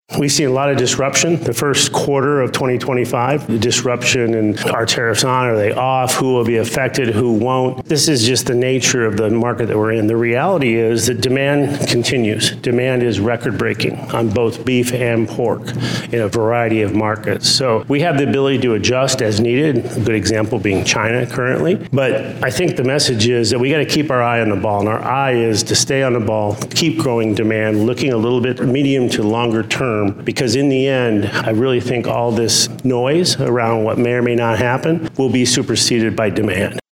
We've seen a lot of disruption. The first quarter of 2025, the disruption in are tariffs on, are they off, who will be affected, who won't. This is just the nature of the market that we're in. The reality is that demand continues. Demand is record-breaking on both beef and pork in a variety of markets. So we have the ability to adjust as needed, a good example being China currently. But I think the message is that we got to keep our eye on the ball, and our eye is to stay on the ball, keep growing demand, looking a little bit medium to longer term, because in the end, I really think all this noise around what may or may not happen will be superseded by demand.